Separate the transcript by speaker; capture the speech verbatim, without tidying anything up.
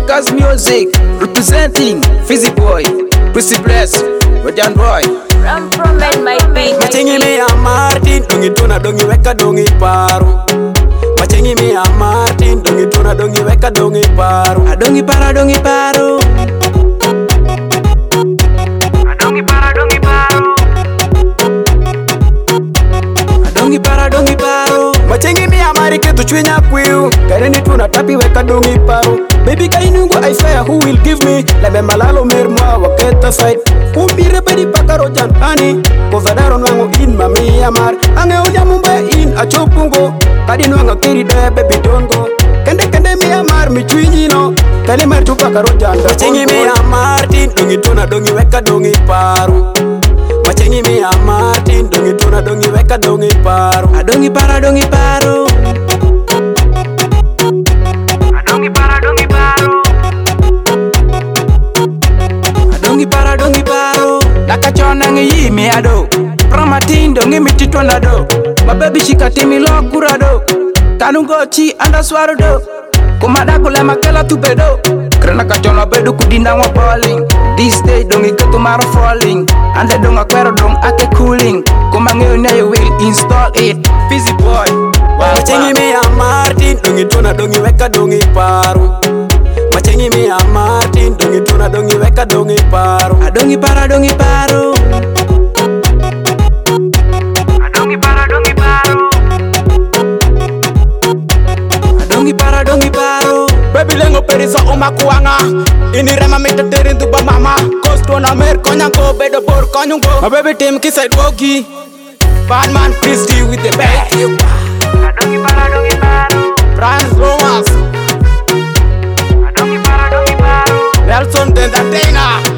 Speaker 1: Rockers Music, representing Fizzy Boy, Prissy Bless, Radiant Boy.
Speaker 2: From from and my baby.
Speaker 3: Machingi me a Martin, dongi tuna dongi weka dongi paru. Machingi me a Martin, dongi tuna dongi weka dongi paru.
Speaker 1: Adongi para dongi paru.
Speaker 4: Adongi para dongi paru.
Speaker 1: Adongi para dongi paru.
Speaker 3: Machingi me a mari ke tu chwinya kwiu. Kareni tuna tapi weka dongi paru. Baby kainungu I fire, who will give me? Labe malalo mirma waketa fight. Umbire bedi pakaro jantani. Kovadaro nwango in mami amar. Ange unya mumbe in achopungo. Kadi nwanga kiri de baby dongo. Kende kende mi amar mi chwinyi no. Kali mer tu pakaro janta. Machingi mi amartin, dongi tuna dongi weka dongi paru. Machingi mi amartin, dongi tuna dongi weka dongi paru.
Speaker 1: Adongi para dongi paru.
Speaker 4: Adongi para dongi paru.
Speaker 1: Adongi para dongi paru. Nakachona ngi me ado. Pramatin dongi mititwana do. My baby shikatimi lo kurado. Kanungo chi anda swaro do. Kumada kule makela tubedo. Krena kachona bedu kudinda wa balling. This day dongi ketumaro falling. Ande donga kwero dong ake cooling. Kumange na you will install it. Fizzy Boy.
Speaker 3: Machingi mi a Martin, dongi tuna dongi weka dongi paru. Machingi mi a Martin, dongi tuna dongi weka dongi paru.
Speaker 1: Adongi para dongi paru.
Speaker 4: Adongi para dongi paru.
Speaker 1: Adongi para dongi paru.
Speaker 3: Baby lengo perisa umakuanga. Ini rema mita terin tu ba mama. Kosto na mer konya go bedo bor konyungo. My baby team ki side wogi. Bad man please deal with the back.
Speaker 4: Adongi para dongi paru.
Speaker 3: Brian Romas.
Speaker 4: Adongi para dongi paru.
Speaker 3: Nelson the entertainer.